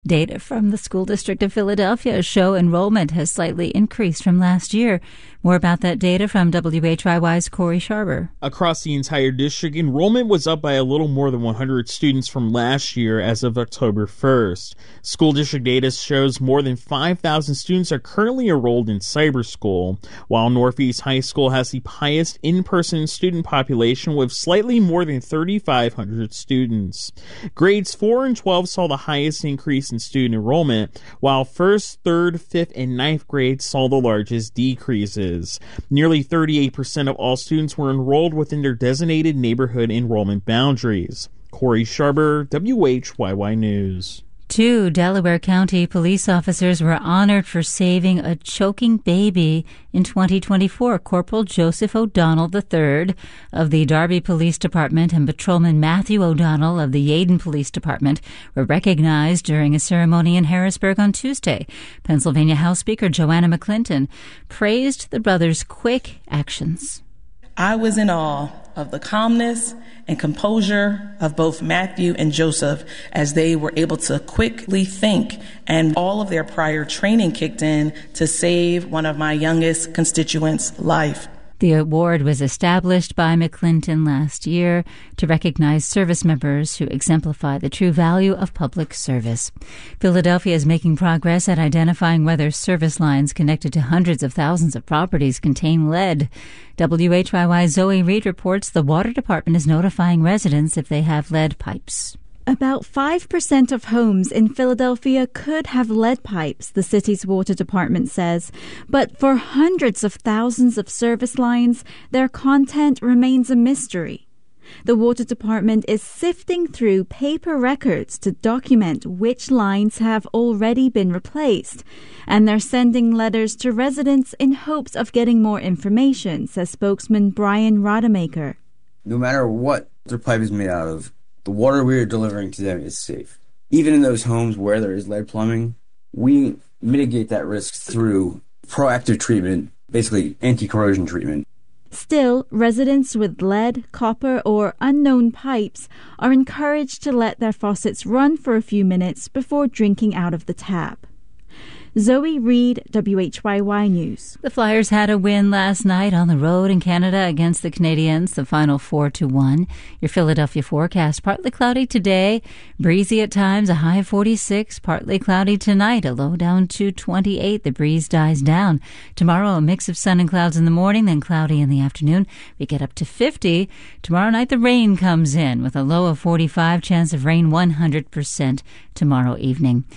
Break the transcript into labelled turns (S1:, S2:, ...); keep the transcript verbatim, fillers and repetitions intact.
S1: Data from the School District of Philadelphia show enrollment has slightly increased from last year. More about that data from W H Y Y's Corey Sharber.
S2: Across the entire district, enrollment was up by a little more than one hundred students from last year as of October first. School district data shows more than five thousand students are currently enrolled in cyber school, while Northeast High School has the highest in-person student population with slightly more than three thousand five hundred students. Grades four and twelve saw the highest increase in student enrollment, while first, third, fifth, and ninth grades saw the largest decreases. Nearly thirty-eight percent of all students were enrolled within their designated neighborhood enrollment boundaries. Corey Sharber, W H Y Y News.
S1: Two Delaware County police officers were honored for saving a choking baby in twenty twenty-four. Corporal Joseph O'Donnell the third of the Darby Police Department and Patrolman Matthew O'Donnell of the Yeadon Police Department were recognized during a ceremony in Harrisburg on Tuesday. Pennsylvania House Speaker Joanna McClinton praised the brothers' quick actions.
S3: I was in awe of the calmness and composure of both Matthew and Joseph as they were able to quickly think, and all of their prior training kicked in to save one of my youngest constituents' life.
S1: The award was established by McClinton last year to recognize service members who exemplify the true value of public service. Philadelphia is making progress at identifying whether service lines connected to hundreds of thousands of properties contain lead. W H Y Y's Zoe Reed reports the Water Department is notifying residents if they have lead pipes.
S4: About five percent of homes in Philadelphia could have lead pipes, the city's water department says. But for hundreds of thousands of service lines, their content remains a mystery. The water department is sifting through paper records to document which lines have already been replaced. And they're sending letters to residents in hopes of getting more information, says spokesman Brian Rodemaker.
S5: No matter what their pipe is made out of, the water we are delivering to them is safe. Even in those homes where there is lead plumbing, we mitigate that risk through proactive treatment, basically anti-corrosion treatment.
S4: Still, residents with lead, copper, or unknown pipes are encouraged to let their faucets run for a few minutes before drinking out of the tap. Zoe Reed, W H Y Y News.
S1: The Flyers had a win last night on the road in Canada against the Canadiens, the final four to one. Your Philadelphia forecast, partly cloudy today, breezy at times, a high of forty-six, partly cloudy tonight, a low down to twenty-eight. The breeze dies down. Tomorrow, a mix of sun and clouds in the morning, then cloudy in the afternoon. We get up to fifty. Tomorrow night, the rain comes in with a low of forty-five, chance of rain one hundred percent tomorrow evening.